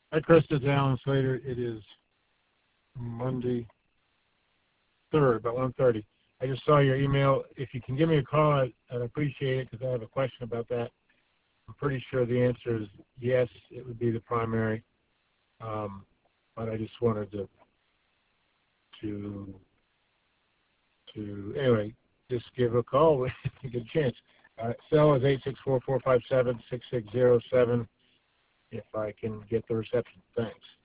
Hi, Chris. It's Alan Slater. It is Monday 3rd, about 1:30. I just saw your email. If you can give me a call, I'd appreciate it because I have a question about that. I'm pretty sure the answer is yes, it would be the primary. But I just wanted to anyway, just give a call when you get a chance. Cell is 864-457-6607 if I can get the reception. Thanks.